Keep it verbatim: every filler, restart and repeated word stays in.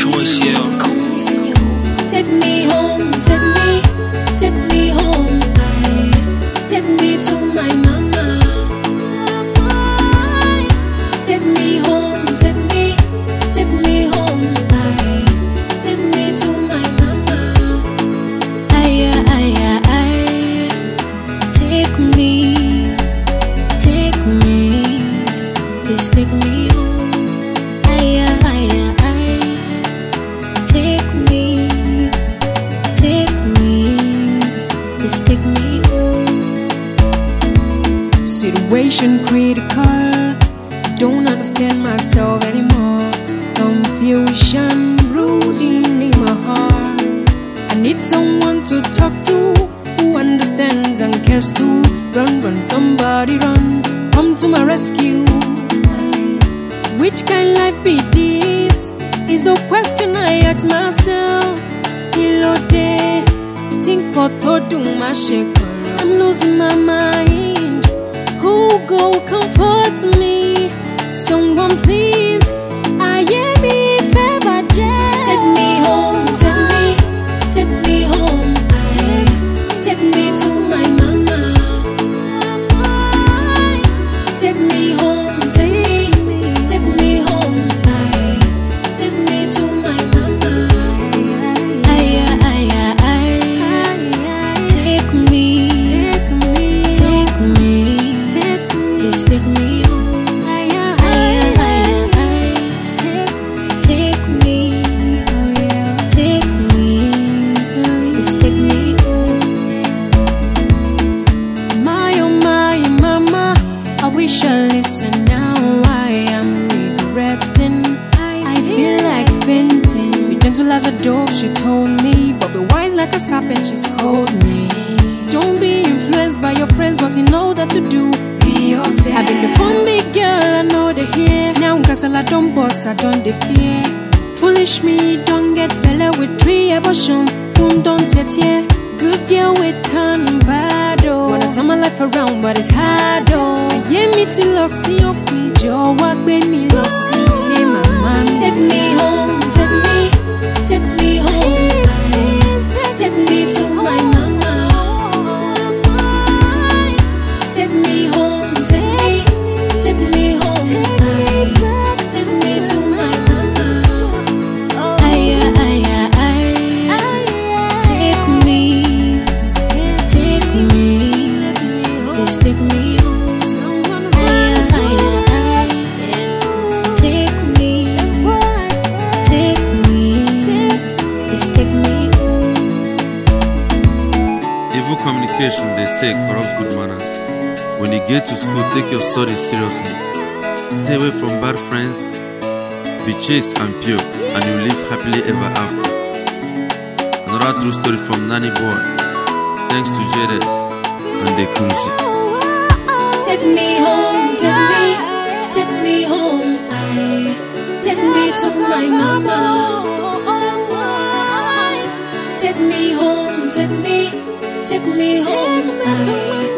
choice, yeah. Take me home, take me, take me home, aye. Take me to my mama. Take me home, take me, take me home, aye. Take me to my mama. Aye, aye, aye. Take me, take me, please take me home. Aye, aye, aye. Take me, take me, please take me home. Situation critical, don't understand myself anymore. Confusion brooding in my heart. I need someone to talk to, who understands and cares too. Run, run, somebody run, come to my rescue. Which kind life be this? Is the question I ask myself. Hello day, think what to do my shaker. I'm losing my mind. Who go comfort me? Someone please, I am me favor. Take me home, take me, take me home, aye. Take me to my mama. Take me home, take me, take me home, aye. Take me to my mama. Aye, aye, aye, aye. Take me, take me, take me, please take me home. I wish I listened, now I am regretting. I feel like fainting. Be gentle as a dove, she told me, but be wise like a serpent, she scolded me. Don't be influenced by your friends, but you know that to do. Be yourself. I've been before big girl, I know they hear. Now castle I don't boss, I don't they fear. Foolish me, don't get belly with three abortions. Boom, don't get here. Good girl with turn bad, oh. Wanna turn my life around, but it's hard, oh. Yeah, me till I see your picture. Walk with me, let's see me, my man. Take me home, take me, take me home, aye. Take me to my mama. Take me home, take me, take me home, aye. Take me to my mama. Aye, aye, aye. Take me, take me, please take me home. Evil communication, they say, corrupts good manners. When you get to school, take your studies seriously. Stay away from bad friends. Be chaste and pure, and you live happily ever after. Another true story from Nanny Boy. Thanks to J D S and the Kunzi. Take me home, take me, take me home, aye. Take me to my mama. Take me home, take me, take me home, aye.